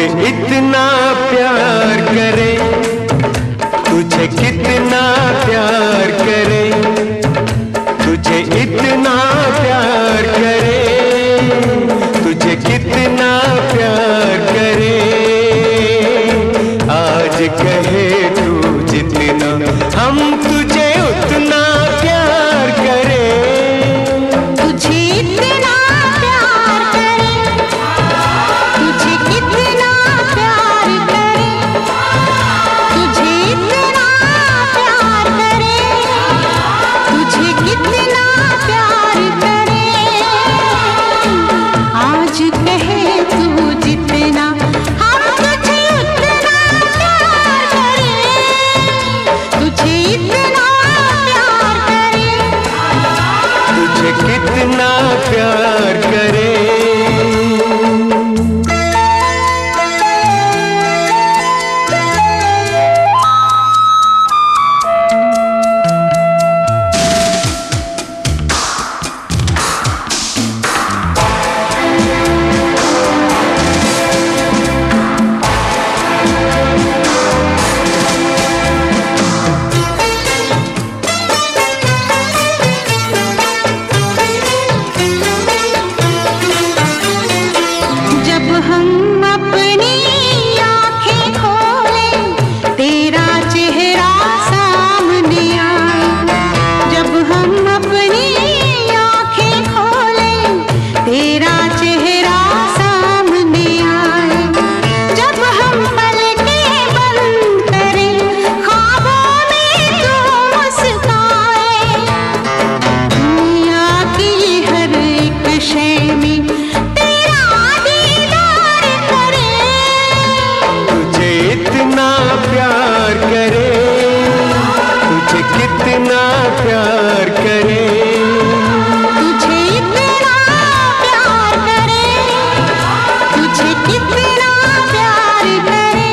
तुझे इतना प्यार करे, तुझे कितना प्यार करे, तुझे इतना प्यार करे, तुझे कितना प्यार करे। आज कहे तू जितना हम तुझे उतना प्यार करे। तुझे इतना प्यार करे, तुझे कितना प्यार करे, तुझे इतना प्यार करे, तुझे कितना प्यार करे। आज कहे तू जितना हम तुझे उतना प्यार करे। तुझे इतना प्यार करे, तुझे कितना प्यार करे। जब हम अपनी आँखें खोलें तेरा चेहरा सामने आए। जब हम अपनी आँखें खोलें तेरा चेहरा सामने आए। जब हम पलकें बंद करें ख्वाबों में तू मुस्काए। दुनिया की हर एक शय में इतना प्यार करे, तुझे कितना प्यार करे। तुझे इतना प्यार करे, तुझे कितना प्यार करे।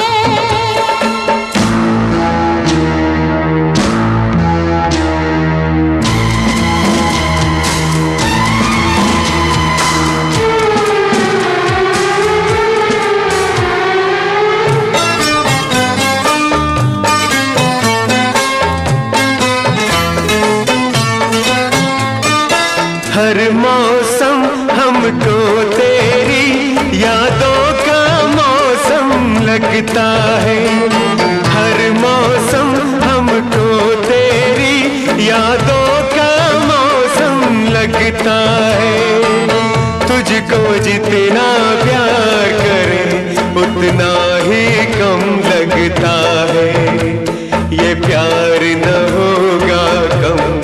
हर मौसम हमको तेरी यादों का मौसम लगता है। हर मौसम हमको तेरी यादों का मौसम लगता है। तुझको जितना प्यार करे उतना ही कम लगता है। ये प्यार न होगा कम